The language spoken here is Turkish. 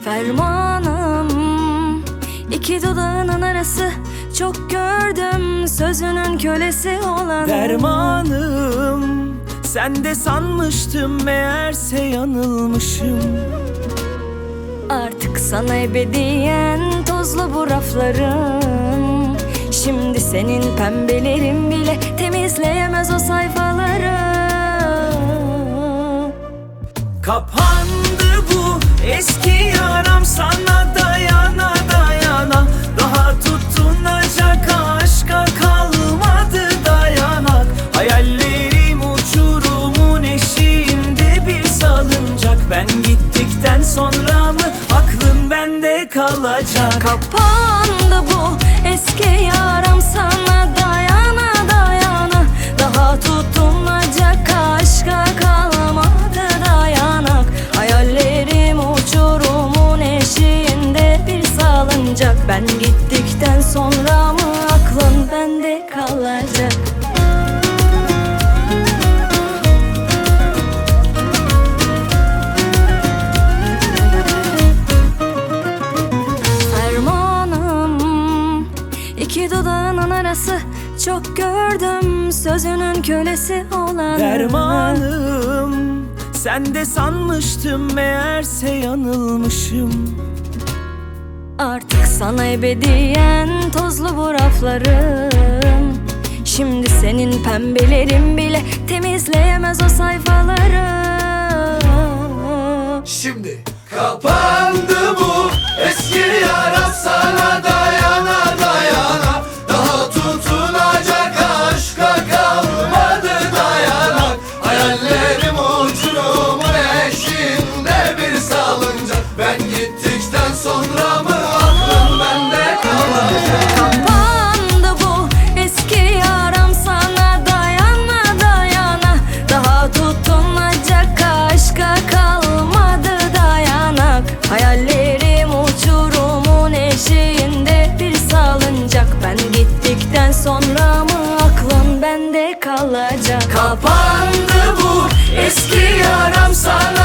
Fermanım iki dudağının arası, çok gördüm sözünün kölesi olan. Dermanım, sen de sanmıştım, meğerse yanılmışım. Artık sana ebediyen tozlu bu raflarım. Şimdi senin pembelerin bile temizleyemez o sayfaları. Kapandı bu eski yaram, sana dayana dayana. Daha tutunacak aşka kalmadı dayanak. Hayallerim uçurumun eşiğinde bir salıncak. Ben gittikten sonra mı aklın bende kalacak? Kapandı bu eski yaram, sana dayana dayana. Daha tutunacak aşka kalmadı dayanak. Hayallerim uçurumun eşiğinde bir salıncak. Ben gittikten sonra mı aklın bende kalacak? İki dudağının arası, çok gördüm sözünün kölesi olan. Dermanım, sen de sanmıştım, meğerse yanılmışım. Artık sana ebediyen tozlu bu raflarım. Şimdi senin pembelerin bile temizleyemez o sayfaları. Şimdi kapandı bu eski yara, sana dayana dayana. Daha tutunacak aşka kalmadı dayanak. Hayallerim uçurumun eşiğinde bir salıncak. Ben gittikten sonra mı aklım bende kalacak? Kapandı bu eski yaram, sana dayana dayana. Daha tutunacak aşka kalmadı dayanak. Hayallerim uçurumun eşiğinde bir salıncak. Ben gittikten sonra mı aklın bende kalacak? Kapandı bu eski yaram, sana